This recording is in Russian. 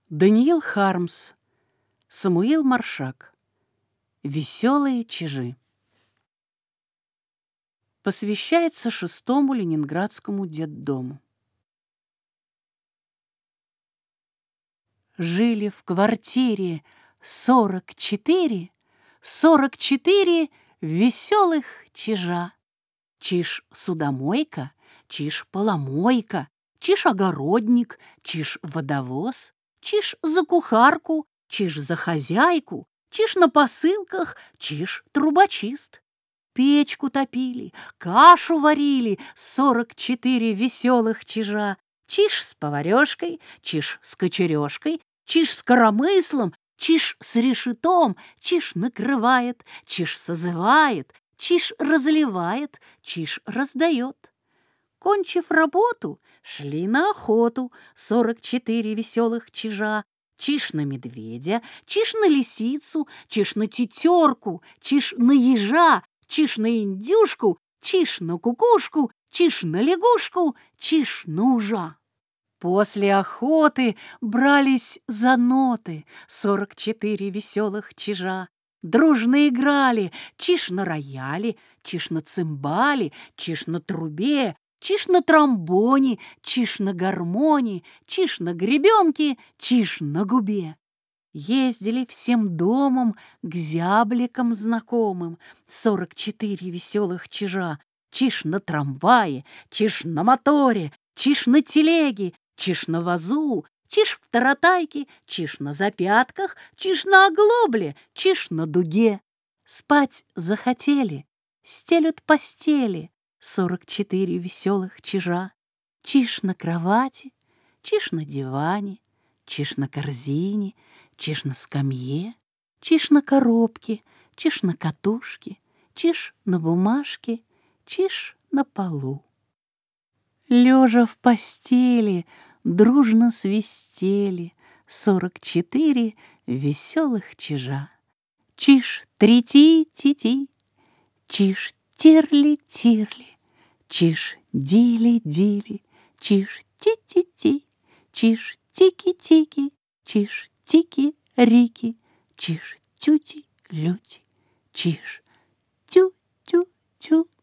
Даниил Хармс, Самуил Маршак. Веселые чижи. Посвящается 6-му Ленинградскому детдому. Жили в квартире 44 веселых чижа. Чиж-судомойка, чиж-поломойка, чиж-огородник, чиж-водовоз, чиж за кухарку, чиж за хозяйку, чиж на посылках, чиж-трубочист. Печку топили, кашу варили 44 веселых чижа. Чиж с поварешкой, чиж с кочережкой, чиж с коромыслом, чиж с решетом, чиж накрывает, чиж созывает, чиж разливает, чиж раздает. Кончив работу, шли на охоту 44 веселых чижа. Чиж на медведя, чиж на лисицу, чиж на тетерку, чиж на ежа, чиж на индюшку, чиж на кукушку, чиж на лягушку, чиж на ужа. После охоты брались за ноты 44 веселых чижа. Дружно играли чиж на рояле, чиж на цимбале, чиж на трубе, чиж на тромбоне, чиж на гармоне, чиж на гребенке, чиж на губе. Ездили всем домом к зябликам знакомым 44 веселых чижа. Чиж на трамвае, чиж на моторе, чиж на телеге, чиж на вазу, чиж в таратайке, чиж на запятках, чиж на оглобле, чиж на дуге. Спать захотели, стелют постели 44 веселых чижа. Чиж на кровати, чиж на диване, чиж на корзине, чиж на скамье, чиж на коробке, чиж на катушке, чиж на бумажке, чиж на полу. Лежа в постели, дружно свистели 44 веселых чижа. Чиж-трети-ти-ти, чиж-тирли-тирли, чиж-дили-дили, чиж-ти-ти-ти, чиж-тики-тики, чиж-тики-рики, чиж-тюти-люти, чиж-тю-тю-тю.